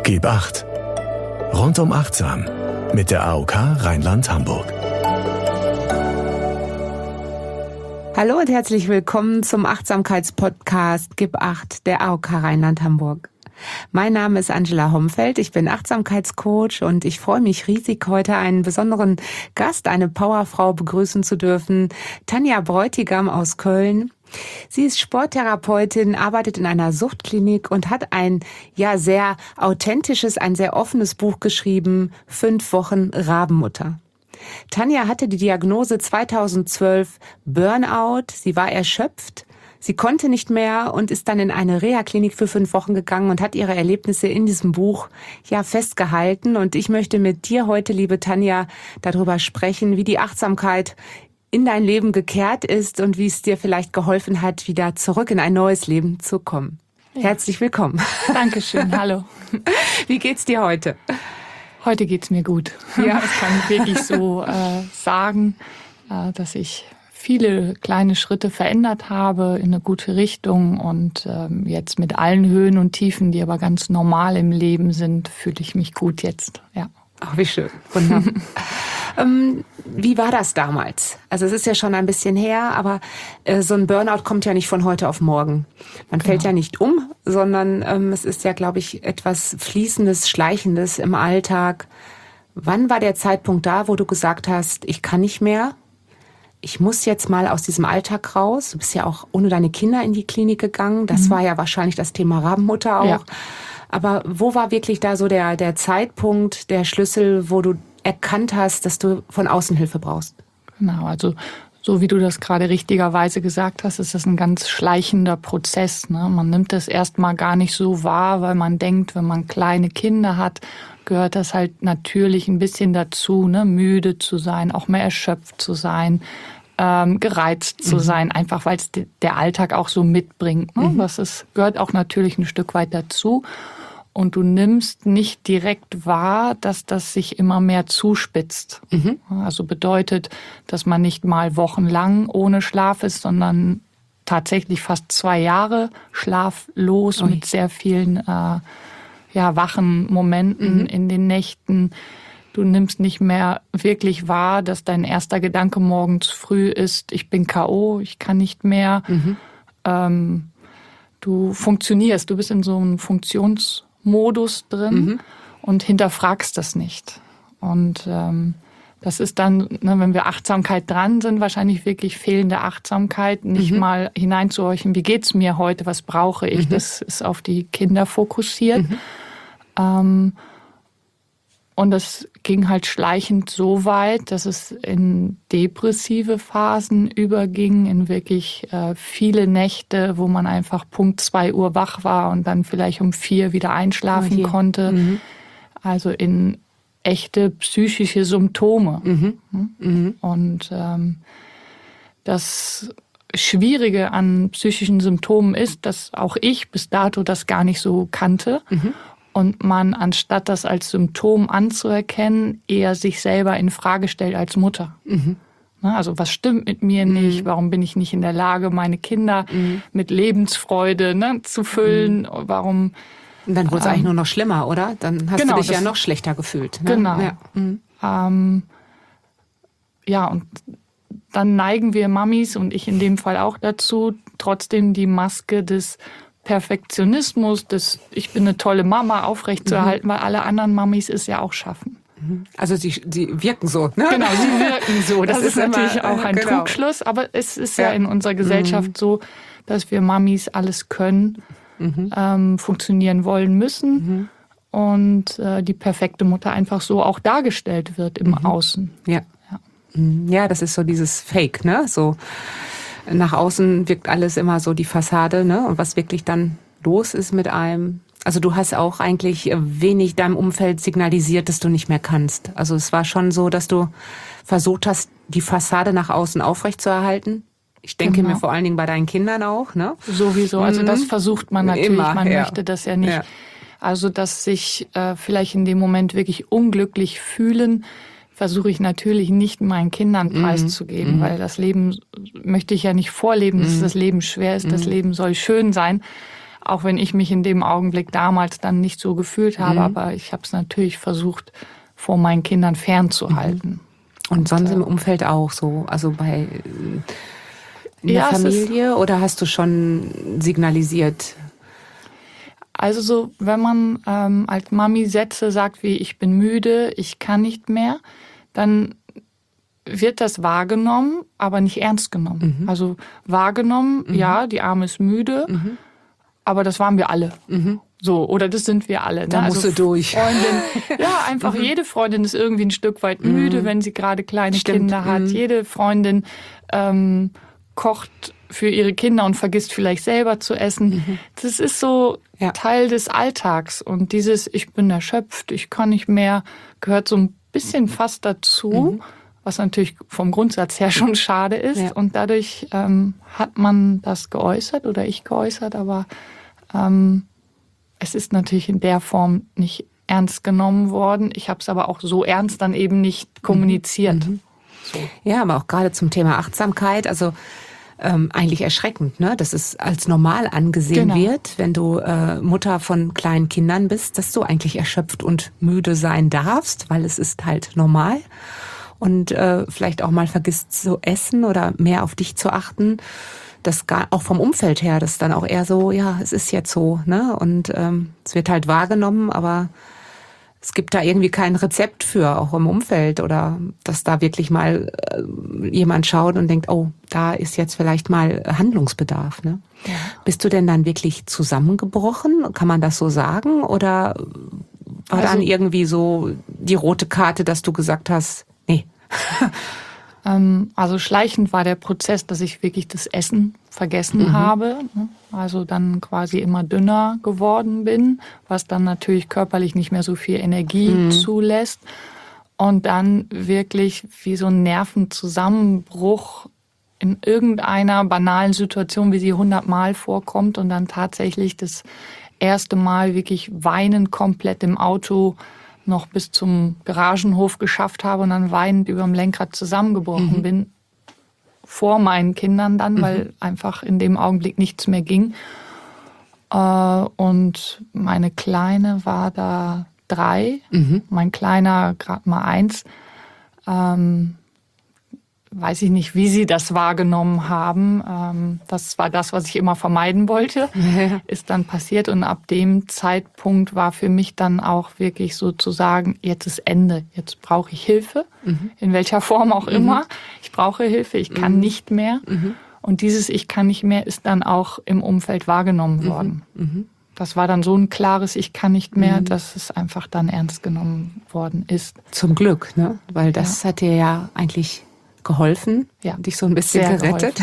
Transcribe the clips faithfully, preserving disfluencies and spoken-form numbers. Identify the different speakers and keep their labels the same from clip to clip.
Speaker 1: Gib acht. Rundum achtsam mit der A O K Rheinland-Hamburg.
Speaker 2: Hallo und herzlich willkommen zum Achtsamkeitspodcast Gib acht der A O K Rheinland-Hamburg. Mein Name ist Angela Homfeld, ich bin Achtsamkeitscoach und ich freue mich riesig, heute einen besonderen Gast, eine Powerfrau begrüßen zu dürfen, Tanja Bräutigam aus Köln. Sie ist Sporttherapeutin, arbeitet in einer Suchtklinik und hat ein ja sehr authentisches, ein sehr offenes Buch geschrieben, Fünf Wochen Rabenmutter. Tanja hatte die Diagnose zweitausendzwölf Burnout, sie war erschöpft. Sie konnte nicht mehr und ist dann in eine Reha-Klinik für fünf Wochen gegangen und hat ihre Erlebnisse in diesem Buch ja festgehalten. Und ich möchte mit dir heute, liebe Tanja, darüber sprechen, wie die Achtsamkeit in dein Leben gekehrt ist und wie es dir vielleicht geholfen hat, wieder zurück in ein neues Leben zu kommen. Ja. Herzlich willkommen.
Speaker 3: Dankeschön, hallo.
Speaker 2: Wie geht's dir heute?
Speaker 3: Heute geht's mir gut. Ja. Das kann ich wirklich so äh, sagen, äh, dass ich viele kleine Schritte verändert habe in eine gute Richtung und ähm, jetzt mit allen Höhen und Tiefen, die aber ganz normal im Leben sind, fühle ich mich gut jetzt. Ja.
Speaker 2: Ach, wie schön. Wunderbar. ähm, wie war das damals? Also es ist ja schon ein bisschen her, aber äh, so ein Burnout kommt ja nicht von heute auf morgen. Man genau. fällt ja nicht um, sondern ähm, es ist ja, glaube ich, etwas Fließendes, Schleichendes im Alltag. Wann war der Zeitpunkt da, wo du gesagt hast, ich kann nicht mehr? Ich muss jetzt mal aus diesem Alltag raus. Du bist ja auch ohne deine Kinder in die Klinik gegangen. Das mhm. war ja wahrscheinlich das Thema Rabenmutter auch. Ja. Aber wo war wirklich da so der, der Zeitpunkt, der Schlüssel, wo du erkannt hast, dass du von außen Hilfe brauchst?
Speaker 3: Genau, also so wie du das gerade richtigerweise gesagt hast, ist das ein ganz schleichender Prozess, ne? Man nimmt das erstmal gar nicht so wahr, weil man denkt, wenn man kleine Kinder hat, gehört das halt natürlich ein bisschen dazu, ne? Müde zu sein, auch mehr erschöpft zu sein, ähm, gereizt zu mhm. sein, einfach weil es der Alltag auch so mitbringt. Ne? Mhm. Das ist, gehört auch natürlich ein Stück weit dazu. Und du nimmst nicht direkt wahr, dass das sich immer mehr zuspitzt. Mhm. Also bedeutet, dass man nicht mal wochenlang ohne Schlaf ist, sondern tatsächlich fast zwei Jahre schlaflos Ui. mit sehr vielen äh, ja, wachen Momenten mhm. in den Nächten. Du nimmst nicht mehr wirklich wahr, dass dein erster Gedanke morgens früh ist, ich bin K O, ich kann nicht mehr. Mhm. Ähm, du funktionierst, du bist in so einem Funktionsmodus drin mhm. und hinterfragst das nicht. Und ähm, das ist dann, ne, wenn wir Achtsamkeit dran sind, wahrscheinlich wirklich fehlende Achtsamkeit, nicht mhm. mal hineinzuhorchen, wie geht's mir heute, was brauche ich. Mhm. Das ist auf die Kinder fokussiert. Mhm. Ähm, und das ging halt schleichend so weit, dass es in depressive Phasen überging, in wirklich äh, viele Nächte, wo man einfach Punkt zwei Uhr wach war und dann vielleicht um vier wieder einschlafen oh konnte. Mhm. Also in echte psychische Symptome. Mhm. Mhm. Und ähm, das Schwierige an psychischen Symptomen ist, dass auch ich bis dato das gar nicht so kannte. Mhm. Und man, anstatt das als Symptom anzuerkennen, eher sich selber in Frage stellt als Mutter. Mhm. Also was stimmt mit mir nicht? Mhm. Warum bin ich nicht in der Lage, meine Kinder mhm. mit Lebensfreude ne, zu füllen? Mhm. Warum?
Speaker 2: Und dann wurde es ähm, eigentlich nur noch schlimmer, oder? Dann hast genau, du dich ja noch schlechter gefühlt. Ne?
Speaker 3: Genau. Ja. Mhm. Ähm, ja, und dann neigen wir Mamis und ich in dem Fall auch dazu, trotzdem die Maske des Perfektionismus, des ich bin eine tolle Mama aufrechtzuerhalten, mhm. weil alle anderen Mamis es ja auch schaffen.
Speaker 2: Also sie, sie wirken so, ne?
Speaker 3: Genau, sie wirken so. Das, das ist, ist natürlich immer, auch ein genau. Trugschluss, aber es ist ja, ja in unserer Gesellschaft mhm. so, dass wir Mamis alles können, mhm. ähm, funktionieren wollen müssen mhm. und äh, die perfekte Mutter einfach so auch dargestellt wird im mhm. Außen.
Speaker 2: Ja. ja, ja, das ist so dieses Fake, ne? So nach außen wirkt alles immer so die Fassade, ne? Und was wirklich dann los ist mit einem. Also du hast auch eigentlich wenig deinem Umfeld signalisiert, dass du nicht mehr kannst. Also es war schon so, dass du versucht hast, die Fassade nach außen aufrechtzuerhalten. Ich denke genau. mir vor allen Dingen bei deinen Kindern auch, ne?
Speaker 3: Sowieso. Also das versucht man natürlich.
Speaker 2: Immer,
Speaker 3: man
Speaker 2: ja.
Speaker 3: möchte das ja nicht.
Speaker 2: Ja.
Speaker 3: Also dass sich äh, vielleicht in dem Moment wirklich unglücklich fühlen, versuche ich natürlich nicht meinen Kindern preiszugeben, mhm. weil das Leben möchte ich ja nicht vorleben, dass mhm. das Leben schwer ist, mhm. das Leben soll schön sein. Auch wenn ich mich in dem Augenblick damals dann nicht so gefühlt habe,
Speaker 2: Mhm.
Speaker 3: aber ich habe es natürlich versucht, vor meinen Kindern fernzuhalten.
Speaker 2: Und, und sonst
Speaker 3: äh,
Speaker 2: im Umfeld auch so, also bei in
Speaker 3: Ja,
Speaker 2: der
Speaker 3: es ist-
Speaker 2: Familie oder hast du schon signalisiert?
Speaker 3: Also so, wenn man ähm, als Mami Sätze sagt wie ich bin müde, ich kann nicht mehr, dann wird das wahrgenommen, aber nicht ernst genommen.
Speaker 2: Mhm.
Speaker 3: Also wahrgenommen, ja, die Arme ist müde,
Speaker 2: Mhm.
Speaker 3: aber das waren wir alle.
Speaker 2: Mhm.
Speaker 3: So, oder das sind wir alle.
Speaker 2: Da
Speaker 3: ne?
Speaker 2: musst du durch.
Speaker 3: Freundin, ja, einfach jede Freundin ist irgendwie ein Stück weit müde, wenn sie gerade kleine
Speaker 2: Stimmt.
Speaker 3: Kinder hat.
Speaker 2: Mhm.
Speaker 3: Jede Freundin ähm, kocht für ihre Kinder und vergisst vielleicht selber zu essen. Das ist so
Speaker 2: Ja.
Speaker 3: Teil des Alltags. Und dieses ich bin erschöpft, ich kann nicht mehr, gehört so ein bisschen fast dazu, was natürlich vom Grundsatz her schon schade ist.
Speaker 2: Ja.
Speaker 3: Und dadurch ähm, hat man das geäußert oder ich geäußert, aber ähm, es ist natürlich in der Form nicht ernst genommen worden. Ich habe es aber auch so ernst dann eben nicht kommuniziert. So.
Speaker 2: Ja, aber auch gerade zum Thema Achtsamkeit, also ähm, eigentlich erschreckend, ne? Dass es als normal angesehen
Speaker 3: Genau.
Speaker 2: wird, wenn du äh, Mutter von kleinen Kindern bist, dass du eigentlich erschöpft und müde sein darfst, weil es ist halt normal. Und äh, vielleicht auch mal vergisst zu essen oder mehr auf dich zu achten. Das gar, auch vom Umfeld her, das ist dann auch eher so, ja, es ist jetzt so, ne? Und ähm, es wird halt wahrgenommen, aber es gibt da irgendwie kein Rezept für, auch im Umfeld, oder dass da wirklich mal äh, jemand schaut und denkt, oh, da ist jetzt vielleicht mal Handlungsbedarf. Ne?
Speaker 3: Ja.
Speaker 2: Bist du denn dann wirklich zusammengebrochen? Kann man das so sagen? Oder war
Speaker 3: Also-
Speaker 2: dann irgendwie so die rote Karte, dass du gesagt hast, nee.
Speaker 3: Ähm, also schleichend war der Prozess, dass ich wirklich das Essen vergessen habe. ne? Also dann quasi immer dünner geworden bin, was dann natürlich körperlich nicht mehr so viel Energie zulässt. Und dann wirklich wie so ein Nervenzusammenbruch in irgendeiner banalen Situation, wie sie hundertmal vorkommt und dann tatsächlich das erste Mal wirklich weinend komplett im Auto noch bis zum Garagenhof geschafft habe und dann weinend über dem Lenkrad zusammengebrochen bin. Vor meinen Kindern dann, weil einfach in dem Augenblick nichts mehr ging. Äh, und meine Kleine war da drei, mein Kleiner gerade mal eins. Ähm, weiß ich nicht, wie sie das wahrgenommen haben. Ähm, das war das, was ich immer vermeiden wollte, ist dann passiert. Und ab dem Zeitpunkt war für mich dann auch wirklich sozusagen, jetzt ist Ende, jetzt brauche ich Hilfe, in welcher Form auch immer. Ich brauche Hilfe, ich kann nicht mehr. Und dieses Ich kann nicht mehr ist dann auch im Umfeld wahrgenommen worden. Das war dann so ein klares Ich kann nicht mehr, dass es einfach dann ernst genommen worden ist.
Speaker 2: Zum Glück, ne? Weil das hat dir ja eigentlich geholfen,
Speaker 3: Ja.
Speaker 2: dich so ein bisschen
Speaker 3: Sehr
Speaker 2: gerettet.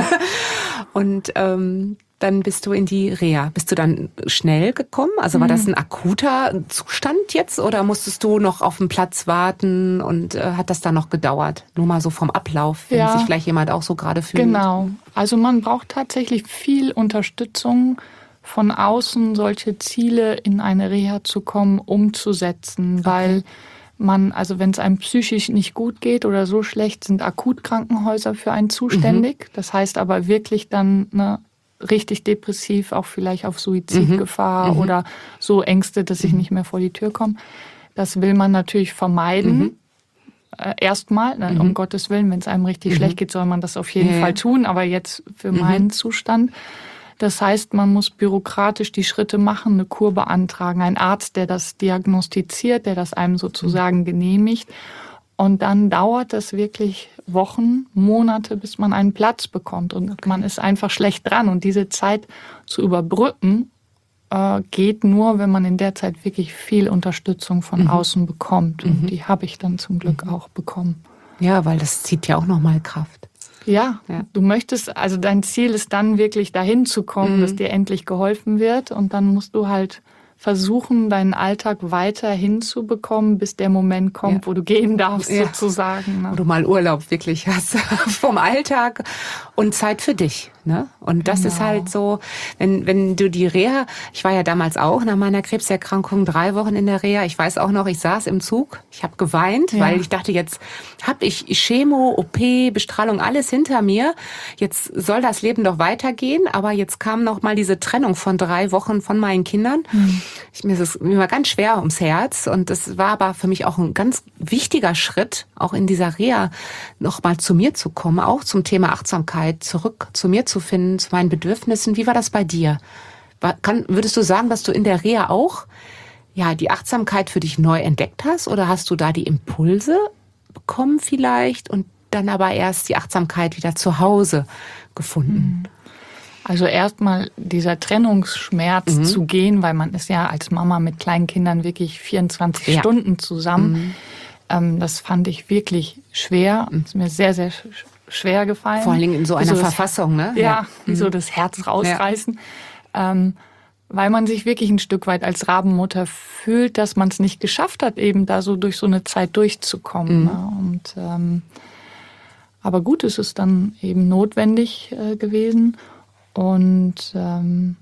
Speaker 2: Und ähm, dann bist du in die Reha. Bist du dann schnell gekommen? Also war das ein akuter Zustand jetzt oder musstest du noch auf den Platz warten und äh, hat das dann noch gedauert? Nur mal so vom Ablauf, wenn
Speaker 3: Ja.
Speaker 2: sich vielleicht jemand auch so gerade fühlt.
Speaker 3: Genau. Also man braucht tatsächlich viel Unterstützung von außen, solche Ziele in eine Reha zu kommen, umzusetzen, weil man, also wenn es einem psychisch nicht gut geht oder so schlecht, sind Akutkrankenhäuser für einen zuständig. Das heißt aber wirklich dann ne, richtig depressiv, auch vielleicht auf Suizidgefahr oder so Ängste, dass ich nicht mehr vor die Tür komme. Das will man natürlich vermeiden. Äh, erstmal, ne, um Gottes Willen, wenn es einem richtig schlecht geht, soll man das auf jeden
Speaker 2: Ja, ja.
Speaker 3: Fall tun. Aber jetzt für meinen Zustand. Das heißt, man muss bürokratisch die Schritte machen, eine Kur beantragen, ein Arzt, der das diagnostiziert, der das einem sozusagen genehmigt. Und dann dauert es wirklich Wochen, Monate, bis man einen Platz bekommt. Und man ist einfach schlecht dran. Und diese Zeit zu überbrücken, äh, geht nur, wenn man in der Zeit wirklich viel Unterstützung von außen bekommt. Und die habe ich dann zum Glück auch bekommen.
Speaker 2: Ja, weil das zieht ja auch nochmal Kraft.
Speaker 3: Ja,
Speaker 2: Ja.
Speaker 3: du möchtest, also dein Ziel ist dann wirklich dahin zu kommen, dass dir endlich geholfen wird und dann musst du halt versuchen, deinen Alltag weiter hinzubekommen, bis der Moment kommt, ja. wo du gehen darfst, ja. sozusagen. Ne?
Speaker 2: Wo du mal Urlaub wirklich hast vom Alltag und Zeit für dich. Ne? Und das genau. ist halt so, wenn, wenn du die Reha, ich war ja damals auch nach meiner Krebserkrankung drei Wochen in der Reha, ich weiß auch noch, ich saß im Zug, ich habe geweint, ja. weil ich dachte, jetzt habe ich Chemo, O P, Bestrahlung, alles hinter mir, jetzt soll das Leben doch weitergehen, aber jetzt kam noch mal diese Trennung von drei Wochen von meinen Kindern. Mhm. Ich, mir, ist es, mir war ganz schwer ums Herz und das war aber für mich auch ein ganz wichtiger Schritt, auch in dieser Reha noch mal zu mir zu kommen, auch zum Thema Achtsamkeit, zurück zu mir zu finden, zu meinen Bedürfnissen. Wie war das bei dir? War, kann, würdest du sagen, dass du in der Reha auch ja, die Achtsamkeit für dich neu entdeckt hast oder hast du da die Impulse bekommen vielleicht und dann aber erst die Achtsamkeit wieder zu Hause gefunden?
Speaker 3: Also erstmal dieser Trennungsschmerz mhm. zu gehen, weil man ist ja als Mama mit kleinen Kindern wirklich vierundzwanzig ja. Stunden zusammen. Mhm. Ähm, das fand ich wirklich schwer. Mhm. Ist mir sehr, sehr schwer gefallen.
Speaker 2: Vor allem in so einer so Verfassung,
Speaker 3: das,
Speaker 2: ne?
Speaker 3: Ja, ja. wie mhm. so das Herz rausreißen. Ja. Ähm, weil man sich wirklich ein Stück weit als Rabenmutter fühlt, dass man es nicht geschafft hat, eben da so durch so eine Zeit durchzukommen. Mhm. Ne? Und ähm, aber gut, es ist dann eben notwendig äh, gewesen. Und ähm,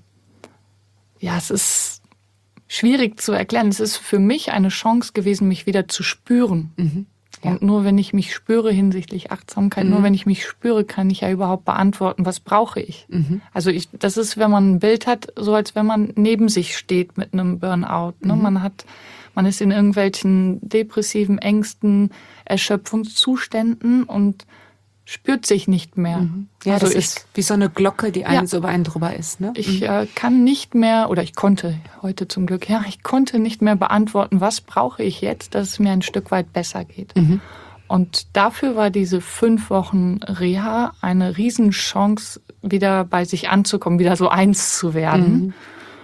Speaker 3: ja, es ist schwierig zu erklären. Es ist für mich eine Chance gewesen, mich wieder zu spüren. Mhm. Ja. Und nur wenn ich mich spüre hinsichtlich Achtsamkeit, mhm. nur wenn ich mich spüre, kann ich ja überhaupt beantworten, was brauche ich. Mhm. Also ich, das ist, wenn man ein Bild hat, so als wenn man neben sich steht mit einem Burnout. Ne? Mhm. Man hat, man ist in irgendwelchen depressiven Ängsten, Erschöpfungszuständen und spürt sich nicht mehr.
Speaker 2: Mhm. Ja, also das ich, ist wie so eine Glocke, die einem ja, so über einen drüber ist. Ne?
Speaker 3: Ich äh, kann nicht mehr, oder ich konnte heute zum Glück, ja, ich konnte nicht mehr beantworten, was brauche ich jetzt, dass es mir ein Stück weit besser geht. Mhm. Und dafür war diese fünf Wochen Reha eine Riesenchance, wieder bei sich anzukommen, wieder so eins zu werden. Mhm.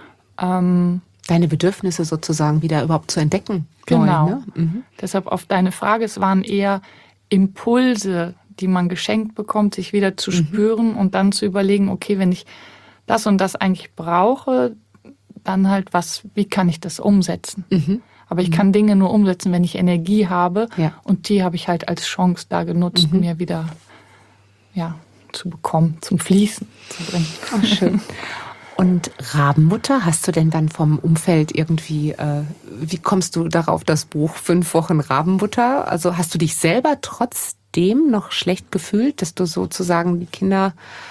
Speaker 2: Ähm, Deine Bedürfnisse sozusagen wieder überhaupt zu entdecken.
Speaker 3: Genau.
Speaker 2: Neu, ne? Mhm.
Speaker 3: Deshalb auf deine Frage, es waren eher Impulse, die man geschenkt bekommt, sich wieder zu mhm. spüren und dann zu überlegen, okay, wenn ich das und das eigentlich brauche, dann halt was, wie kann ich das umsetzen? Mhm. Aber ich mhm. kann Dinge nur umsetzen, wenn ich Energie habe ja. und die habe ich halt als Chance da genutzt, mhm. mir wieder ja, zu bekommen, zum Fließen zu bringen.
Speaker 2: Oh, schön. Und Rabenmutter, hast du denn dann vom Umfeld irgendwie, äh, wie kommst du darauf, das Buch Fünf Wochen Rabenmutter? Also hast du dich selber trotzdem noch schlecht gefühlt, dass du sozusagen die Kinder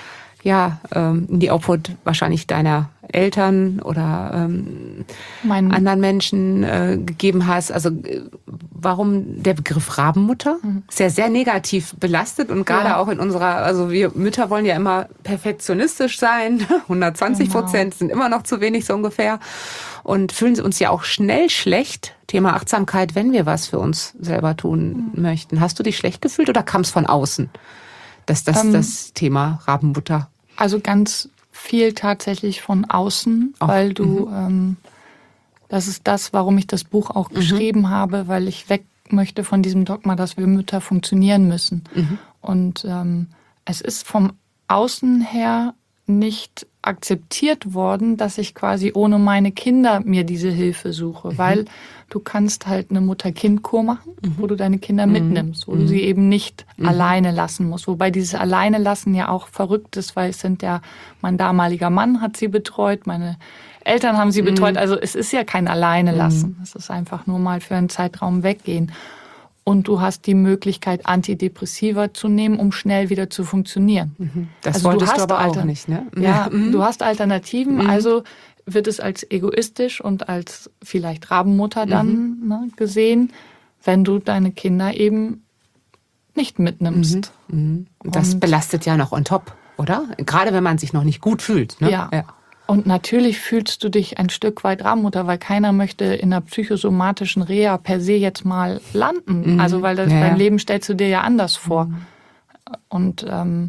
Speaker 2: ja ähm, in die Obhut wahrscheinlich deiner Eltern oder ähm, mein anderen Menschen äh, gegeben hast? Also äh, warum der Begriff Rabenmutter? Mhm. Ist ja sehr negativ belastet und gerade ja. auch in unserer, also wir Mütter wollen ja immer perfektionistisch sein, hundertzwanzig Prozent genau. sind immer noch zu wenig so ungefähr und fühlen uns ja auch schnell schlecht, Thema Achtsamkeit, wenn wir was für uns selber tun mhm. möchten. Hast du dich schlecht gefühlt oder kam es von außen, dass das ähm, das Thema Rabenmutter?
Speaker 3: Also ganz viel tatsächlich von außen, auch. weil du, mhm. ähm, das ist das, warum ich das Buch auch mhm. geschrieben habe, weil ich weg möchte von diesem Dogma, dass wir Mütter funktionieren müssen. Mhm. Und ähm, es ist vom Außen her nicht akzeptiert worden, dass ich quasi ohne meine Kinder mir diese Hilfe suche, mhm. weil du kannst halt eine Mutter-Kind-Kur machen, mhm. wo du deine Kinder mhm. mitnimmst, wo mhm. du sie eben nicht mhm. alleine lassen musst. Wobei dieses Alleine lassen ja auch verrückt ist, weil es sind ja, mein damaliger Mann hat sie betreut, meine Eltern haben sie mhm. betreut, also es ist ja kein Alleine lassen. Mhm. Es ist einfach nur mal für einen Zeitraum weggehen. Und du hast die Möglichkeit, Antidepressiva zu nehmen, um schnell wieder zu funktionieren.
Speaker 2: Mhm. Das also wolltest du, hast du aber auch nicht, ne?
Speaker 3: Ja, mhm. du hast Alternativen, mhm. also wird es als egoistisch und als vielleicht Rabenmutter dann mhm. ne, gesehen, wenn du deine Kinder eben nicht mitnimmst.
Speaker 2: Mhm. Mhm. Das und belastet ja noch on top, oder? Gerade wenn man sich noch nicht gut fühlt. Ne?
Speaker 3: Ja. ja. Und natürlich fühlst du dich ein Stück weit Rabenmutter, weil keiner möchte in einer psychosomatischen Reha per se jetzt mal landen. Mhm. Also weil das, ja, dein ja. Leben stellst du dir ja anders vor. Mhm. Und ähm,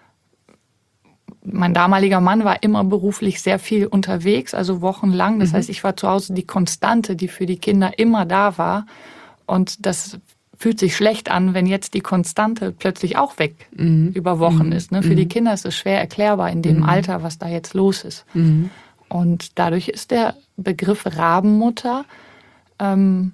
Speaker 3: mein damaliger Mann war immer beruflich sehr viel unterwegs, also wochenlang. Das mhm. heißt, ich war zu Hause die Konstante, die für die Kinder immer da war. Und das fühlt sich schlecht an, wenn jetzt die Konstante plötzlich auch weg mhm. über Wochen mhm. ist. Ne? Für mhm. die Kinder ist es schwer erklärbar in dem mhm. Alter, was da jetzt los ist. Mhm. Und dadurch ist der Begriff Rabenmutter, ähm,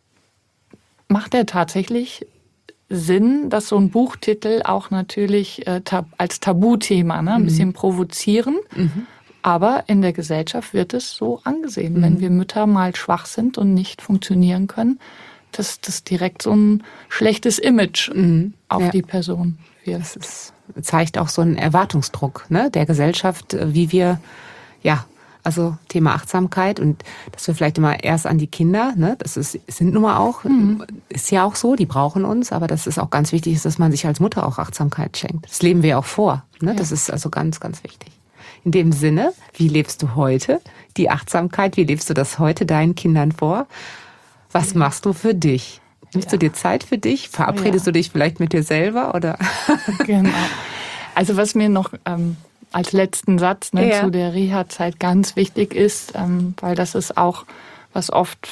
Speaker 3: macht er tatsächlich Sinn, dass so ein Buchtitel auch natürlich äh, tab- als Tabuthema, ne, ein mhm. bisschen provozieren. Mhm. Aber in der Gesellschaft wird es so angesehen, mhm. wenn wir Mütter mal schwach sind und nicht funktionieren können, dass das direkt so ein schlechtes Image mhm. auf ja. die Person wird.
Speaker 2: Das ist, zeigt auch so einen Erwartungsdruck, ne, der Gesellschaft, wie wir, ja, also Thema Achtsamkeit und dass wir vielleicht immer erst an die Kinder, ne, das ist, sind nun mal auch, mhm. ist ja auch so, die brauchen uns, aber das ist auch ganz wichtig, dass man sich als Mutter auch Achtsamkeit schenkt. Das leben wir ja auch vor, ne, ja. das ist also ganz, ganz wichtig. In dem Sinne, wie lebst du heute die Achtsamkeit, wie lebst du das heute deinen Kindern vor? Was ja. machst du für dich? Nimmst ja. du dir Zeit für dich? Verabredest ja. du dich vielleicht mit dir selber, oder?
Speaker 3: Genau. Also was mir noch ähm, als letzten Satz ne, ja. zu der Reha-Zeit ganz wichtig ist, ähm, weil das ist auch, was oft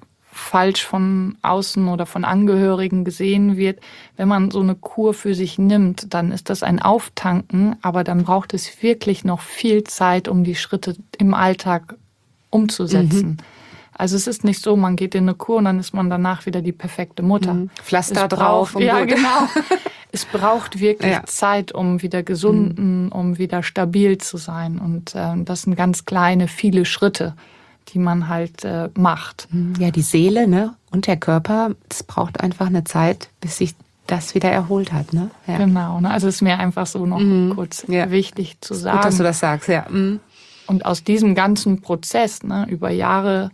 Speaker 3: falsch von außen oder von Angehörigen gesehen wird. Wenn man so eine Kur für sich nimmt, dann ist das ein Auftanken, aber dann braucht es wirklich noch viel Zeit, um die Schritte im Alltag umzusetzen. Mhm. Also es ist nicht so, man geht in eine Kur und dann ist man danach wieder die perfekte Mutter. Mhm.
Speaker 2: Pflaster drauf.
Speaker 3: Und ja, gut. Genau. Es braucht wirklich ja. Zeit, um wieder gesunden, mhm. um wieder stabil zu sein. Und äh, das sind ganz kleine, viele Schritte, die man halt äh, macht.
Speaker 2: Ja, die Seele, ne, und der Körper, das braucht einfach eine Zeit, bis sich das wieder erholt hat, ne? Ja.
Speaker 3: Genau, ne? Also es ist mir einfach so noch mhm. kurz ja. wichtig zu sagen.
Speaker 2: Gut, dass du das sagst, ja. Mhm.
Speaker 3: Und aus diesem ganzen Prozess, ne, über Jahre,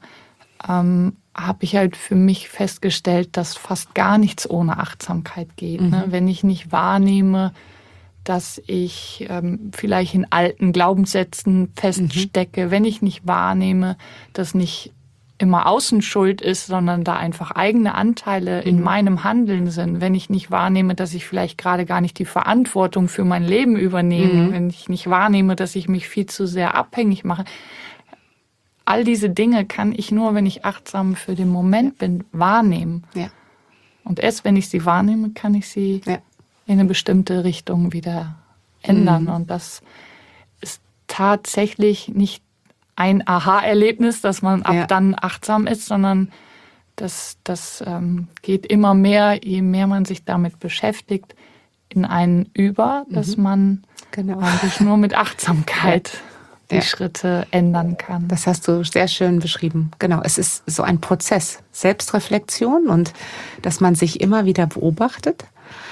Speaker 3: ähm, habe ich halt für mich festgestellt, dass fast gar nichts ohne Achtsamkeit geht. Mhm. Ne? Wenn ich nicht wahrnehme, dass ich ähm, vielleicht in alten Glaubenssätzen feststecke, mhm. wenn ich nicht wahrnehme, dass nicht immer Außenschuld ist, sondern da einfach eigene Anteile mhm. in meinem Handeln sind, wenn ich nicht wahrnehme, dass ich vielleicht gerade gar nicht die Verantwortung für mein Leben übernehme, mhm. wenn ich nicht wahrnehme, dass ich mich viel zu sehr abhängig mache. All diese Dinge kann ich nur, wenn ich achtsam für den Moment bin, wahrnehmen. Ja. Und erst wenn ich sie wahrnehme, kann ich sie ja. in eine bestimmte Richtung wieder ändern. Mhm. Und das ist tatsächlich nicht ein Aha-Erlebnis, dass man ab ja. dann achtsam ist, sondern das, das ähm, geht immer mehr, je mehr man sich damit beschäftigt, in einen über, mhm. dass man genau. eigentlich nur mit Achtsamkeit ja. die ja. Schritte ändern kann.
Speaker 2: Das hast du sehr schön beschrieben. Genau, es ist so ein Prozess, Selbstreflexion und dass man sich immer wieder beobachtet.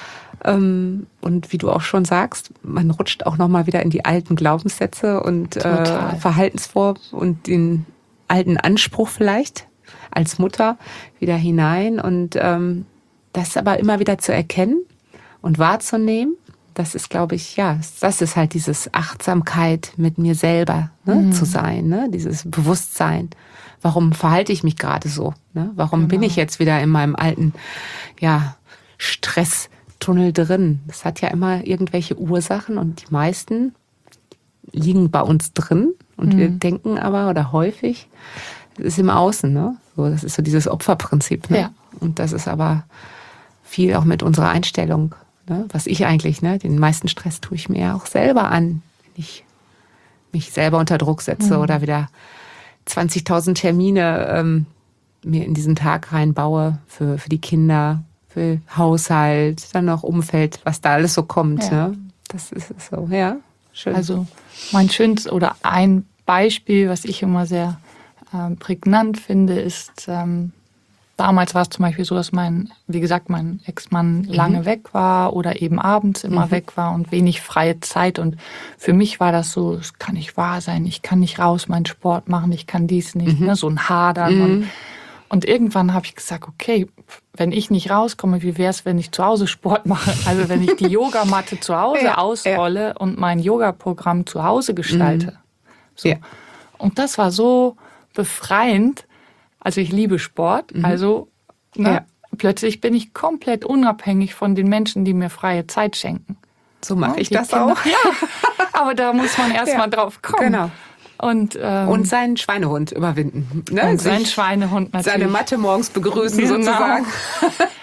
Speaker 2: Und wie du auch schon sagst, man rutscht auch nochmal wieder in die alten Glaubenssätze und äh, Verhaltensformen und den alten Anspruch vielleicht als Mutter wieder hinein. Und ähm, das aber immer wieder zu erkennen und wahrzunehmen, das ist, glaube ich, ja, das ist halt dieses Achtsamkeit mit mir selber ne, mhm. zu sein, ne? Dieses Bewusstsein. Warum verhalte ich mich gerade so? Ne? Warum genau. bin ich jetzt wieder in meinem alten ja, Stresstunnel drin? Das hat ja immer irgendwelche Ursachen und die meisten liegen bei uns drin und mhm. wir denken aber, oder häufig, es ist im Außen. Ne? So, das ist so dieses Opferprinzip. Ne? Ja. Und das ist aber viel auch mit unserer Einstellung. Ne, was ich eigentlich, ne, den meisten Stress tue ich mir ja auch selber an, wenn ich mich selber unter Druck setze mhm. oder wieder zwanzigtausend Termine ähm, mir in diesen Tag reinbaue für, für die Kinder, für Haushalt, dann noch Umfeld, was da alles so kommt. Ja. Ne? Das ist so, ja, schön.
Speaker 3: Also mein schönstes oder ein Beispiel, was ich immer sehr ähm, prägnant finde, ist ähm, damals war es zum Beispiel so, dass mein, wie gesagt, mein Ex-Mann lange mhm. weg war oder eben abends immer mhm. weg war und wenig freie Zeit. Und für mich war das so, es kann nicht wahr sein, ich kann nicht raus meinen Sport machen, ich kann dies nicht, mhm. ne, so ein Hadern. Mhm. Und, und irgendwann habe ich gesagt, okay, wenn ich nicht rauskomme, wie wäre es, wenn ich zu Hause Sport mache? Also wenn ich die Yogamatte zu Hause ja, ausrolle ja. und mein Yoga-Programm zu Hause gestalte. Mhm. So. Ja. Und das war so befreiend. Also ich liebe Sport, mhm. also ne, ja. plötzlich bin ich komplett unabhängig von den Menschen, die mir freie Zeit schenken.
Speaker 2: So mache ja, ich das Kinder, auch.
Speaker 3: Ja, aber da muss man erst ja. mal drauf kommen.
Speaker 2: Genau.
Speaker 3: Und, ähm,
Speaker 2: und seinen Schweinehund überwinden. Ne?
Speaker 3: Und seinen Schweinehund natürlich.
Speaker 2: Seine Matte morgens begrüßen genau. sozusagen.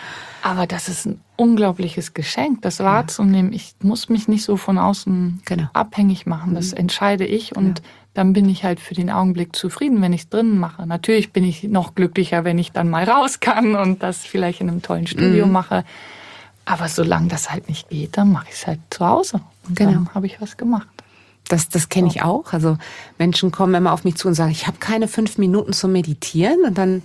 Speaker 3: Aber das ist ein unglaubliches Geschenk, das wahrzunehmen. Ja. Ich muss mich nicht so von außen genau. abhängig machen. Das mhm. entscheide ich und ja. dann bin ich halt für den Augenblick zufrieden, wenn ich es drinnen mache. Natürlich bin ich noch glücklicher, wenn ich dann mal raus kann und das vielleicht in einem tollen Studio mhm. mache. Aber solange das halt nicht geht, dann mache ich es halt zu Hause. Und genau. dann habe ich was gemacht.
Speaker 2: Das, das kenne ich auch. Also Menschen kommen immer auf mich zu und sagen, ich habe keine fünf Minuten zum Meditieren. Und dann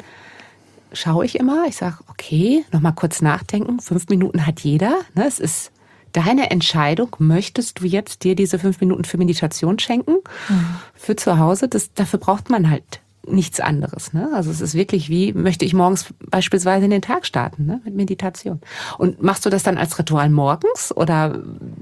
Speaker 2: schaue ich immer, ich sage, okay, nochmal kurz nachdenken. Fünf Minuten hat jeder. Ne? Es ist deine Entscheidung. Möchtest du jetzt dir diese fünf Minuten für Meditation schenken? Mhm. Für zu Hause? Das, dafür braucht man halt nichts anderes. Ne? Also es ist wirklich wie, möchte ich morgens beispielsweise in den Tag starten, ne? Mit Meditation. Und machst du das dann als Ritual morgens? Oder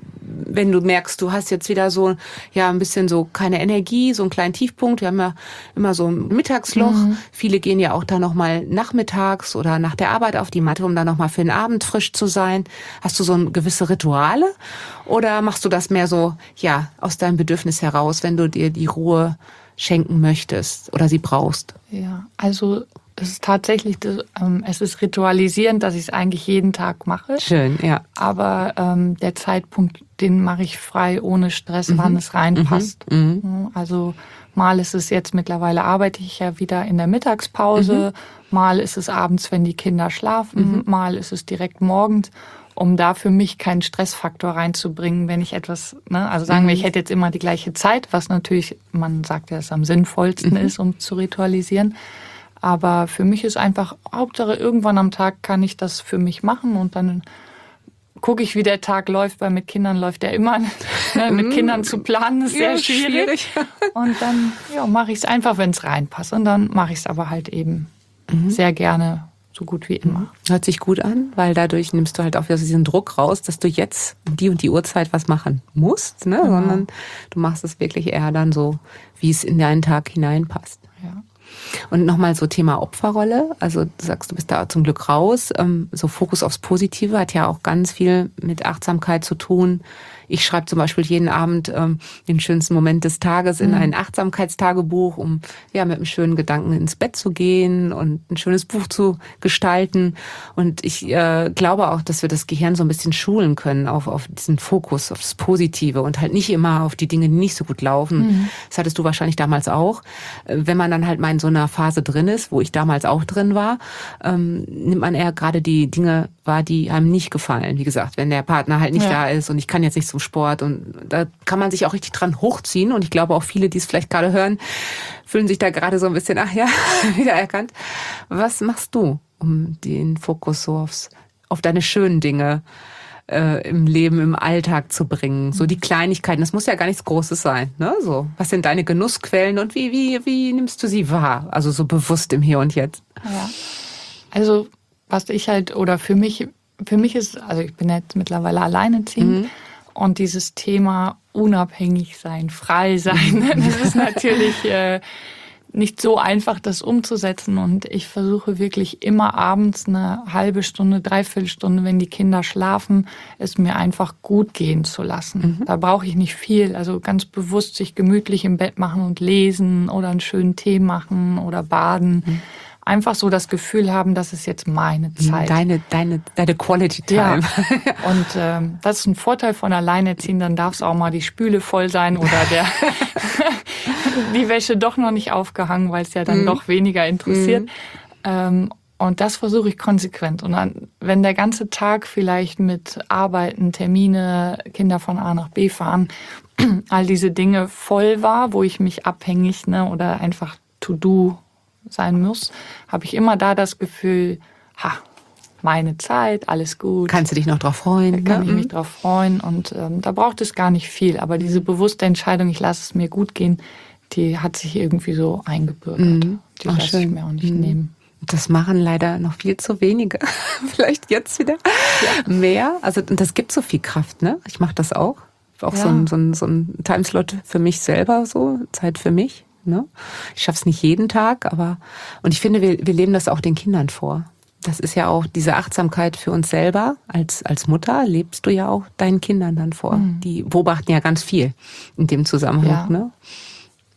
Speaker 2: wenn du merkst, du hast jetzt wieder so ja ein bisschen so keine Energie, so einen kleinen Tiefpunkt. Wir haben ja immer so ein Mittagsloch. Mhm. Viele gehen ja auch da nochmal nachmittags oder nach der Arbeit auf die Matte, um dann nochmal für den Abend frisch zu sein. Hast du so ein gewisse Rituale? Oder machst du das mehr so ja aus deinem Bedürfnis heraus, wenn du dir die Ruhe schenken möchtest oder sie brauchst?
Speaker 3: Ja, also es ist tatsächlich, ähm, es ist ritualisierend, dass ich es eigentlich jeden Tag mache.
Speaker 2: Schön, ja.
Speaker 3: Aber ähm, der Zeitpunkt, den mache ich frei, ohne Stress, mhm. wann es reinpasst. Mhm. Also mal ist es jetzt, mittlerweile arbeite ich ja wieder in der Mittagspause, mhm. mal ist es abends, wenn die Kinder schlafen, mhm. mal ist es direkt morgens, um da für mich keinen Stressfaktor reinzubringen, wenn ich etwas, ne, also sagen wir, ich hätte jetzt immer die gleiche Zeit, was natürlich, man sagt ja, es am sinnvollsten mhm. ist, um zu ritualisieren. Aber für mich ist einfach, Hauptsache irgendwann am Tag kann ich das für mich machen und dann gucke ich, wie der Tag läuft, weil mit Kindern läuft der immer. Ne, mit Kindern zu planen ist sehr ja, schwierig. schwierig. Und dann ja, mache ich es einfach, wenn es reinpasst. Und dann mache ich es aber halt eben mhm. sehr gerne, so gut wie immer.
Speaker 2: Hört sich gut an, weil dadurch nimmst du halt auch wieder diesen Druck raus, dass du jetzt um die und die Uhrzeit was machen musst, ne? Genau. Sondern du machst es wirklich eher dann so, wie es in deinen Tag hineinpasst.
Speaker 3: Ja.
Speaker 2: Und nochmal so Thema Opferrolle. Also du sagst, du bist da zum Glück raus. So Fokus aufs Positive hat ja auch ganz viel mit Achtsamkeit zu tun. Ich schreibe zum Beispiel jeden Abend ähm, den schönsten Moment des Tages in ein Achtsamkeitstagebuch, um ja mit einem schönen Gedanken ins Bett zu gehen und ein schönes Buch zu gestalten. Und ich äh, glaube auch, dass wir das Gehirn so ein bisschen schulen können auf, auf diesen Fokus, auf das Positive und halt nicht immer auf die Dinge, die nicht so gut laufen. Mhm. Das hattest du wahrscheinlich damals auch. Wenn man dann halt mal in so einer Phase drin ist, wo ich damals auch drin war, ähm, nimmt man eher gerade die Dinge wahr, die einem nicht gefallen. Wie gesagt, wenn der Partner halt nicht ja. da ist und ich kann jetzt nicht zum Sport und da kann man sich auch richtig dran hochziehen und ich glaube auch viele, die es vielleicht gerade hören, fühlen sich da gerade so ein bisschen, ach ja, wieder erkannt. Was machst du, um den Fokus so aufs, auf deine schönen Dinge äh, im Leben, im Alltag zu bringen? So die Kleinigkeiten, das muss ja gar nichts Großes sein, ne? So, was sind deine Genussquellen und wie, wie, wie nimmst du sie wahr? Also so bewusst im Hier und Jetzt.
Speaker 3: Ja. Also, was ich halt, oder für mich, für mich ist, also ich bin jetzt mittlerweile alleinerziehend mhm. und dieses Thema unabhängig sein, frei sein, das ist natürlich äh, nicht so einfach, das umzusetzen. Und ich versuche wirklich immer abends eine halbe Stunde, dreiviertel Stunde, wenn die Kinder schlafen, es mir einfach gut gehen zu lassen. Mhm. Da brauche ich nicht viel. Also ganz bewusst sich gemütlich im Bett machen und lesen oder einen schönen Tee machen oder baden. Mhm. Einfach so das Gefühl haben, das ist jetzt meine Zeit.
Speaker 2: Deine, deine, deine Quality Time.
Speaker 3: Ja. Und ähm, das ist ein Vorteil von Alleinerziehenden. Dann darf es auch mal die Spüle voll sein oder der die Wäsche doch noch nicht aufgehangen, weil es ja dann mm. doch weniger interessiert. Mm. Ähm, und das versuche ich konsequent. Und dann, wenn der ganze Tag vielleicht mit Arbeiten, Termine, Kinder von A nach B fahren, all diese Dinge voll war, wo ich mich abhängig ne, oder einfach To-Do sein muss, habe ich immer da das Gefühl, ha, meine Zeit, alles gut.
Speaker 2: Kannst du dich noch drauf freuen?
Speaker 3: Da kann
Speaker 2: ne?
Speaker 3: ich mich drauf freuen und ähm, da braucht es gar nicht viel. Aber diese bewusste Entscheidung, ich lasse es mir gut gehen, die hat sich irgendwie so eingebürgert.
Speaker 2: Mhm.
Speaker 3: Die lasse schön. ich mir auch nicht mhm. nehmen.
Speaker 2: Das machen leider noch viel zu wenige. Vielleicht jetzt wieder ja. mehr. Also und das gibt so viel Kraft, ne? Ich mache das auch. Auch ja. so ein, so ein, so ein Timeslot für mich selber, so Zeit für mich. Ne? Ich schaffe es nicht jeden Tag, aber und ich finde, wir, wir leben das auch den Kindern vor. Das ist ja auch diese Achtsamkeit für uns selber. Als, als Mutter lebst du ja auch deinen Kindern dann vor. Mhm. Die beobachten ja ganz viel in dem Zusammenhang. Ja. Ne?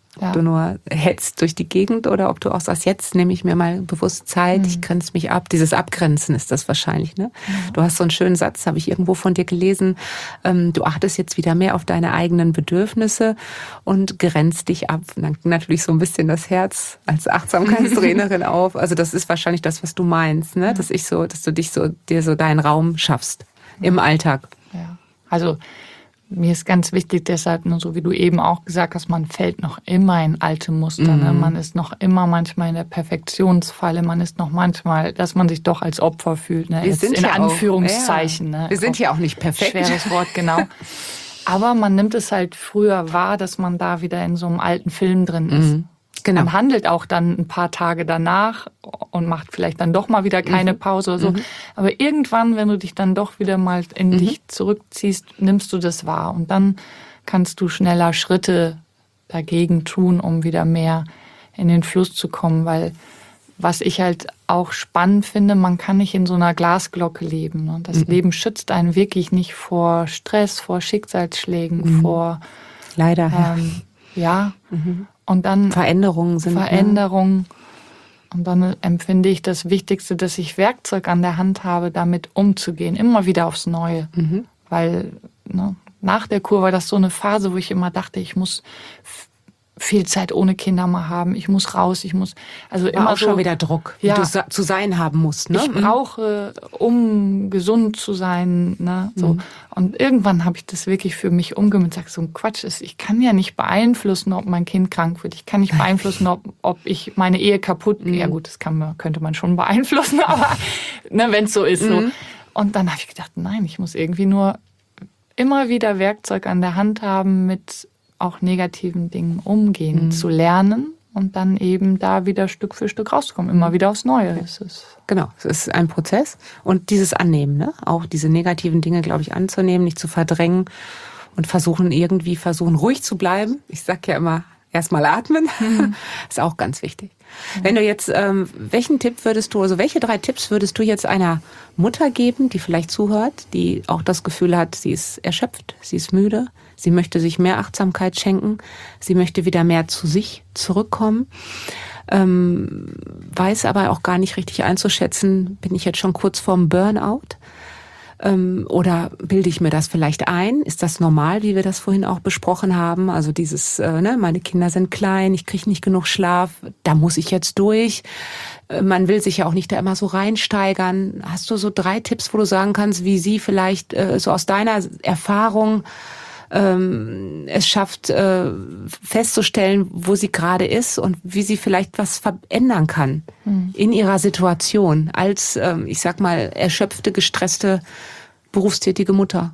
Speaker 2: Ob
Speaker 3: Ja.
Speaker 2: du nur hetzt durch die Gegend oder ob du auch sagst, jetzt nehme ich mir mal bewusst Zeit, mhm. ich grenze mich ab. Dieses Abgrenzen ist das wahrscheinlich. Ne? Mhm. Du hast so einen schönen Satz, habe ich irgendwo von dir gelesen. Ähm, du achtest jetzt wieder mehr auf deine eigenen Bedürfnisse und grenzt dich ab. Und dann natürlich so ein bisschen das Herz als Achtsamkeitstrainerin auf. Also das ist wahrscheinlich das, was du meinst, ne? Dass ich so, dass du dich so, dir so deinen Raum schaffst im Alltag.
Speaker 3: Ja. Also mir ist ganz wichtig deshalb, nur so wie du eben auch gesagt hast, man fällt noch immer in alte Muster. Mhm. Ne? Man ist noch immer manchmal in der Perfektionsfalle. Man ist noch manchmal, dass man sich doch als Opfer fühlt. Ne?
Speaker 2: Wir sind
Speaker 3: in
Speaker 2: ja
Speaker 3: Anführungszeichen.
Speaker 2: Auch, ja.
Speaker 3: Ne?
Speaker 2: Wir sind ja auch nicht perfekt.
Speaker 3: Schweres Wort, genau. Aber man nimmt es halt früher wahr, dass man da wieder in so einem alten Film drin ist.
Speaker 2: Mhm. Genau.
Speaker 3: Man handelt auch dann ein paar Tage danach und macht vielleicht dann doch mal wieder keine Pause oder so. Mhm. Aber irgendwann, wenn du dich dann doch wieder mal in mhm. dich zurückziehst, nimmst du das wahr. Und dann kannst du schneller Schritte dagegen tun, um wieder mehr in den Fluss zu kommen. Weil was ich halt auch spannend finde, man kann nicht in so einer Glasglocke leben. Und das mhm. Leben schützt einen wirklich nicht vor Stress, vor Schicksalsschlägen, mhm. vor...
Speaker 2: Leider,
Speaker 3: ähm, ja. ja.
Speaker 2: Mhm.
Speaker 3: Und dann
Speaker 2: Veränderungen sind.
Speaker 3: Veränderungen. Und dann empfinde ich das Wichtigste, dass ich Werkzeug an der Hand habe, damit umzugehen. Immer wieder aufs Neue. Mhm. Weil ne, nach der Kur war das so eine Phase, wo ich immer dachte, ich muss viel Zeit ohne Kinder mal haben. Ich muss raus, ich muss... Also
Speaker 2: war
Speaker 3: immer
Speaker 2: auch
Speaker 3: so,
Speaker 2: schon wieder Druck, wie
Speaker 3: ja,
Speaker 2: du zu sein haben musst. Ne?
Speaker 3: Ich brauche, um gesund zu sein. Ne? So. Mhm. Und irgendwann habe ich das wirklich für mich umgemünzt. Ich sage, so ein Quatsch ist, ich kann ja nicht beeinflussen, ob mein Kind krank wird. Ich kann nicht beeinflussen, ob, ob ich meine Ehe kaputt... Mhm. Ja gut, das kann man, könnte man schon beeinflussen, aber ne, wenn es so ist. Mhm. So. Und dann habe ich gedacht, nein, ich muss irgendwie nur immer wieder Werkzeug an der Hand haben, mit auch negativen Dingen umgehen mhm. zu lernen und dann eben da wieder Stück für Stück rauszukommen, immer wieder aufs Neue.
Speaker 2: Ja.
Speaker 3: Es ist
Speaker 2: genau, es ist ein Prozess und dieses Annehmen, ne? Auch diese negativen Dinge, glaube ich, anzunehmen, nicht zu verdrängen und versuchen irgendwie versuchen ruhig zu bleiben. Ich sag ja immer, erstmal atmen, mhm. ist auch ganz wichtig. Mhm. Wenn du jetzt, ähm, welchen Tipp würdest du, also welche drei Tipps würdest du jetzt einer Mutter geben, die vielleicht zuhört, die auch das Gefühl hat, sie ist erschöpft, sie ist müde, sie möchte sich mehr Achtsamkeit schenken, sie möchte wieder mehr zu sich zurückkommen, ähm, weiß aber auch gar nicht richtig einzuschätzen, bin ich jetzt schon kurz vorm Burnout? Ähm, oder bilde ich mir das vielleicht ein? Ist das normal, wie wir das vorhin auch besprochen haben? Also dieses, äh, ne, meine Kinder sind klein, ich kriege nicht genug Schlaf, da muss ich jetzt durch. Äh, man will sich ja auch nicht da immer so reinsteigern. Hast du so drei Tipps, wo du sagen kannst, wie sie vielleicht äh, so aus deiner Erfahrung ähm, es schafft, äh, festzustellen, wo sie gerade ist und wie sie vielleicht was verändern kann mhm. in ihrer Situation als, ähm, ich sag mal, erschöpfte, gestresste, berufstätige Mutter?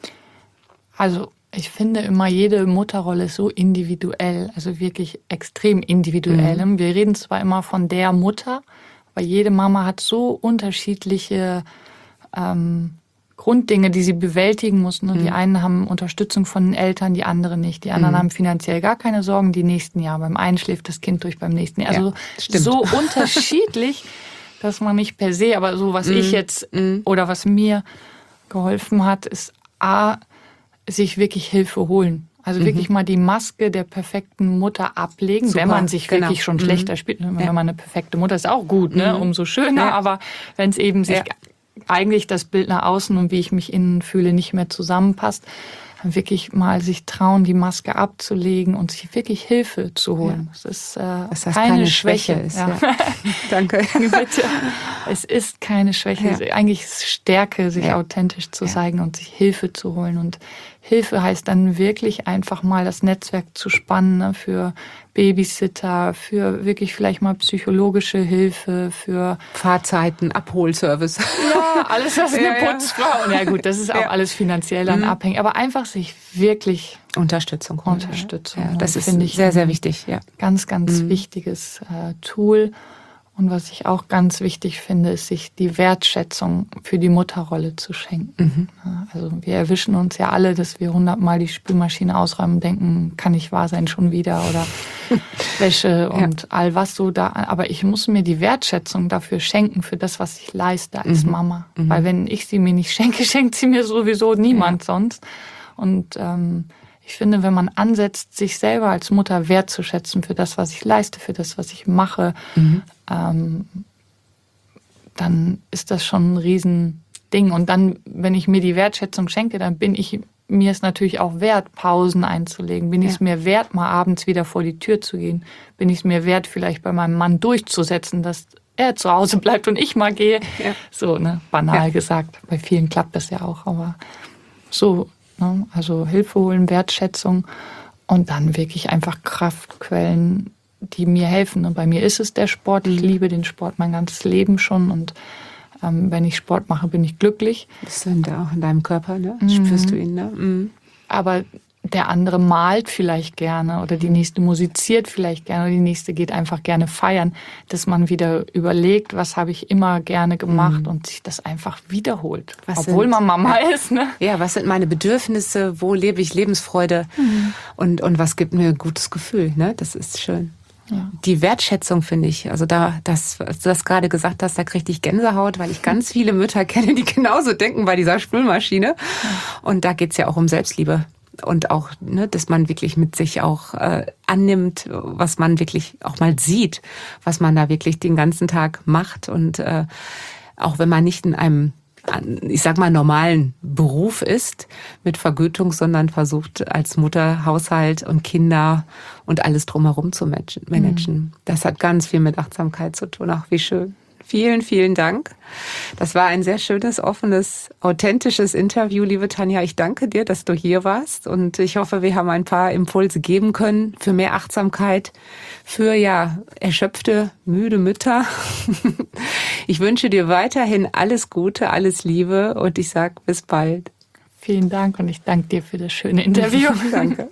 Speaker 3: Also ich finde immer, jede Mutterrolle ist so individuell, also wirklich extrem individuell. Mhm. Wir reden zwar immer von der Mutter, aber jede Mama hat so unterschiedliche ähm, Grunddinge, die sie bewältigen muss. Ne? Mhm. Die einen haben Unterstützung von den Eltern, die anderen nicht. Die anderen mhm. haben finanziell gar keine Sorgen, die nächsten Jahr. Beim einen schläft das Kind durch, beim nächsten Jahr. Also
Speaker 2: ja,
Speaker 3: so unterschiedlich, dass man nicht per se, aber so was mhm. ich jetzt mhm. oder was mir geholfen hat, ist A, sich wirklich Hilfe holen. Also mhm. wirklich mal die Maske der perfekten Mutter ablegen, Super, wenn man sich genau. wirklich schon mhm. schlechter spielt. Wenn ja. man eine perfekte Mutter ist, auch gut, ne?
Speaker 2: Mhm.
Speaker 3: Umso schöner. Ja. Aber wenn es eben sich ja. eigentlich das Bild nach außen und wie ich mich innen fühle, nicht mehr zusammenpasst, dann wirklich mal sich trauen, die Maske abzulegen und sich wirklich Hilfe zu holen.
Speaker 2: Ja.
Speaker 3: Das ist äh,
Speaker 2: Dass das
Speaker 3: keine,
Speaker 2: keine
Speaker 3: Schwäche.
Speaker 2: Schwäche ist.
Speaker 3: Ja.
Speaker 2: Ja. Danke.
Speaker 3: Bitte. Es ist keine Schwäche.
Speaker 2: Ja.
Speaker 3: Eigentlich ist es Stärke, sich
Speaker 2: ja.
Speaker 3: authentisch zu
Speaker 2: ja.
Speaker 3: zeigen und sich Hilfe zu holen. Und Hilfe heißt dann wirklich einfach mal das Netzwerk zu spannen, ne, für Babysitter, für wirklich vielleicht mal psychologische Hilfe, für
Speaker 2: Fahrzeiten, Abholservice.
Speaker 3: Ja, alles was eine
Speaker 2: ja, ja.
Speaker 3: Putzfrau. Ja gut, das ist auch
Speaker 2: ja.
Speaker 3: alles finanziell dann mhm. abhängig. Aber einfach sich wirklich
Speaker 2: Unterstützung.
Speaker 3: Unterstützung.
Speaker 2: Ja, das ist
Speaker 3: finde ich
Speaker 2: sehr, sehr wichtig. Ja.
Speaker 3: Ganz, ganz
Speaker 2: mhm.
Speaker 3: wichtiges äh, Tool. Und was ich auch ganz wichtig finde, ist, sich die Wertschätzung für die Mutterrolle zu schenken. Mhm. Also wir erwischen uns ja alle, dass wir hundertmal die Spülmaschine ausräumen und denken, kann nicht wahr sein, schon wieder oder Wäsche und ja. all was so da. Aber ich muss mir die Wertschätzung dafür schenken, für das, was ich leiste als mhm. Mama. Mhm. Weil wenn ich sie mir nicht schenke, schenkt sie mir sowieso niemand ja. sonst. Und ähm, Ich finde, wenn man ansetzt, sich selber als Mutter wertzuschätzen für das, was ich leiste, für das, was ich mache, mhm. ähm, dann ist das schon ein Riesending. Und dann, wenn ich mir die Wertschätzung schenke, dann bin ich mir es natürlich auch wert, Pausen einzulegen. Bin ja. ich es mir wert, mal abends wieder vor die Tür zu gehen? Bin ich es mir wert, vielleicht bei meinem Mann durchzusetzen, dass er zu Hause bleibt und ich mal gehe? Ja. So, ne, banal ja. gesagt. Bei vielen klappt das ja auch, aber so, ne, also Hilfe holen, Wertschätzung und dann wirklich einfach Kraftquellen, die mir helfen. Und bei mir ist es der Sport. Ich liebe den Sport mein ganzes Leben schon und ähm, wenn ich Sport mache, bin ich glücklich.
Speaker 2: Bist du da auch in deinem Körper, ne? Mhm. Spürst du ihn, ne? Mhm.
Speaker 3: Aber der andere malt vielleicht gerne oder die nächste musiziert vielleicht gerne oder die nächste geht einfach gerne feiern, dass man wieder überlegt, was habe ich immer gerne gemacht mhm. und sich das einfach wiederholt. Was obwohl sind, man Mama
Speaker 2: ja,
Speaker 3: ist. Ne?
Speaker 2: Ja, was sind meine Bedürfnisse, wo lebe ich Lebensfreude mhm. und, und was gibt mir ein gutes Gefühl, ne? Das ist schön. Ja. Die Wertschätzung finde ich, also da, das, was du das gerade gesagt hast, da kriege ich Gänsehaut, weil ich ganz viele Mütter kenne, die genauso denken bei dieser Spülmaschine. Ja. Und da geht's ja auch um Selbstliebe. Und auch, ne, dass man wirklich mit sich auch äh, annimmt, was man wirklich auch mal sieht, was man da wirklich den ganzen Tag macht. Und äh, auch wenn man nicht in einem, ich sag mal, normalen Beruf ist mit Vergütung, sondern versucht als Mutter Haushalt und Kinder und alles drumherum zu managen. Mhm. Das hat ganz viel mit Achtsamkeit zu tun. Ach, wie schön. Vielen, vielen Dank. Das war ein sehr schönes, offenes, authentisches Interview, liebe Tanja. Ich danke dir, dass du hier warst und ich hoffe, wir haben ein paar Impulse geben können für mehr Achtsamkeit, für ja erschöpfte, müde Mütter. Ich wünsche dir weiterhin alles Gute, alles Liebe und ich sage bis bald.
Speaker 3: Vielen Dank und ich danke dir für das schöne Interview.
Speaker 2: Danke.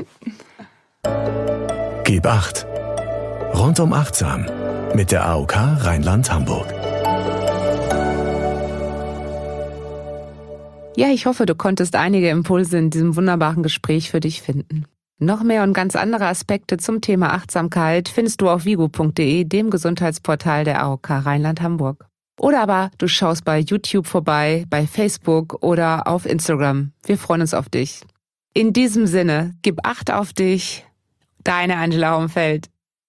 Speaker 1: Gib acht. Rundum achtsam mit der A O K Rheinland-Hamburg.
Speaker 2: Ja, ich hoffe, du konntest einige Impulse in diesem wunderbaren Gespräch für dich finden. Noch mehr und ganz andere Aspekte zum Thema Achtsamkeit findest du auf vigo punkt de, dem Gesundheitsportal der A O K Rheinland-Hamburg. Oder aber du schaust bei YouTube vorbei, bei Facebook oder auf Instagram. Wir freuen uns auf dich. In diesem Sinne, gib Acht auf dich. Deine Angela Homfeld.